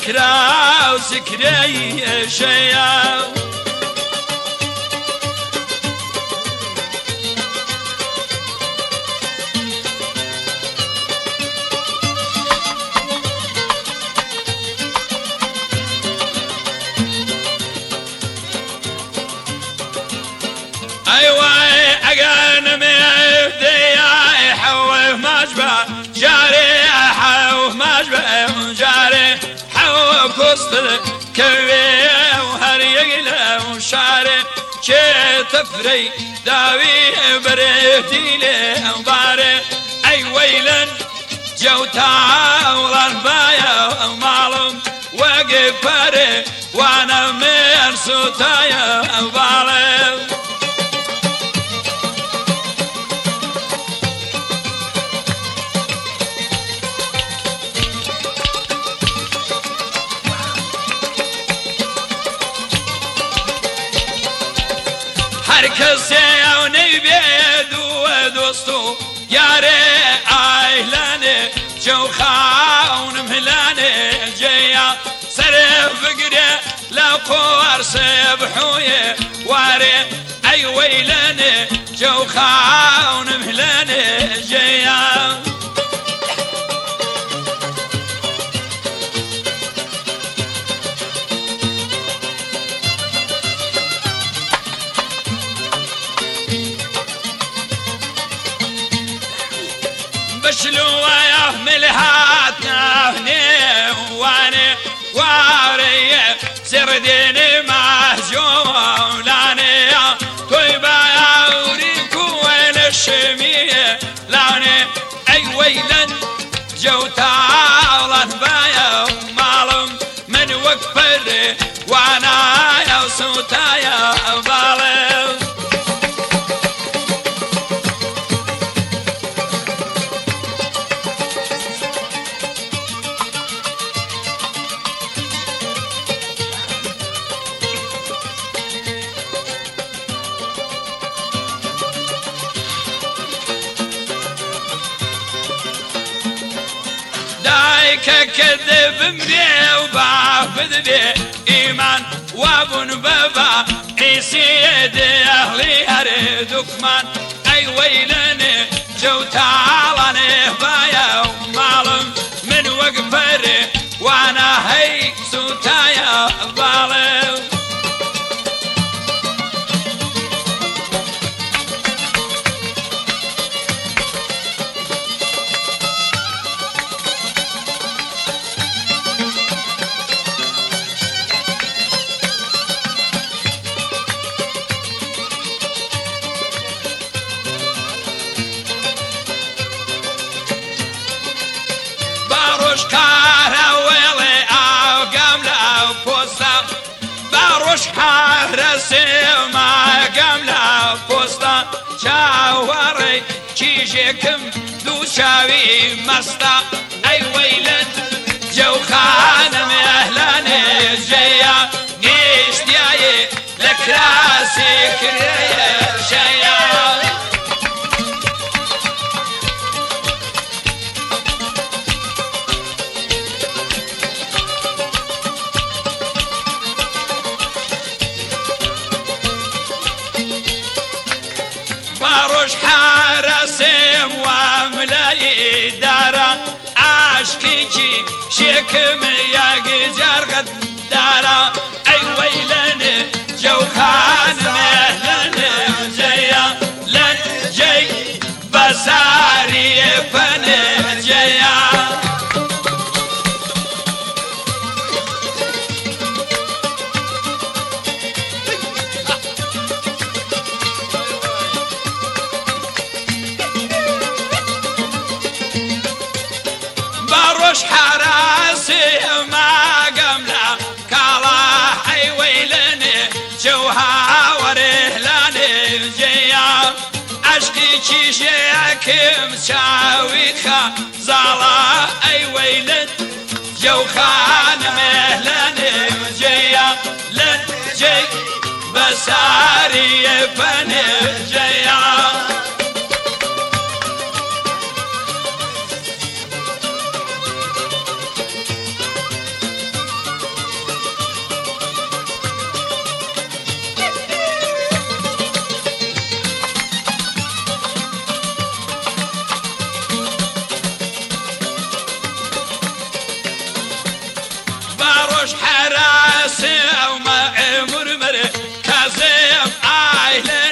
ذكرى وذكري شيا أيوة أجانا مفدية حوه مجبع جاري حوه مجبع جاري حوه كسر كوي وهر يقلع وشاري شي تفري داوي بريتي لي وباري أي ويلن جوتا والربايا ومعلوم وقف فري وانا من صوتايا وبالي هركز يوني بيدو دوستو ياري اهلاني جو خاون مهلاني جيا سرف فقري لقوار سبحوي واري اي ويلاني جو خاون مهلاني جيا بشلو يحمل هاتنا هني واني واري سرديني مهجوم لاني طيبة يوريكو وين الشمية لاني اي ويلن جوتا بايا ومعلوم من وقفر وانا يا صوتايا بالي كذب مبي وبعبد بي إيمان وابن بابا عيسي يدي أهلي أريدك من أي ويلني جو تعالني بايا ومعلم من وقفري وانا هي سوتايا بالي رسم قملا بوستا شاوري چیشکم دو شاوی مستا ای ویلن جو خانم اهلاني جيا نشتیای لکراسی کریه شیا باروش حارسم واملاي دارا عاشقي شكم يا جرقد دارا اي ويلن جو خان مهلن جيا لن جي بساري فن جيا باروش حراسي ما قمنا كالا اي ويلني جوها ورهلاني جيا عشقي شيشيكم شاويخا زالا اي ويلن جوخان مهلاني جيا لن جي بساري فني جيا آي